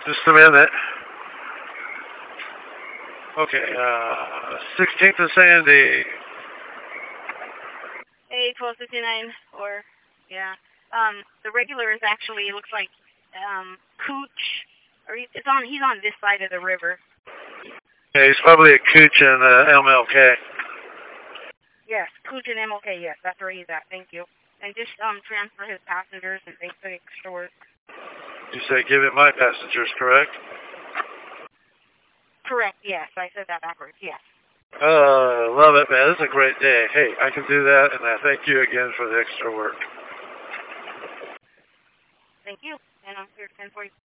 Just a minute. Okay, 16th of Sandy. Hey, 1259, or, yeah. The regular is actually, looks like, Cooch, or he's on this side of the river. Yeah, he's probably at Cooch and MLK. Yes, Cooch and MLK, yes, that's where he's at, thank you. And just, transfer his passengers and thanks for the extra work. You say give it my passengers, correct? Correct, yes, I said that backwards, yes. Love it, man. This is a great day. Hey, I can do that, and I thank you again for the extra work. Thank you, and I'm here at 10:40.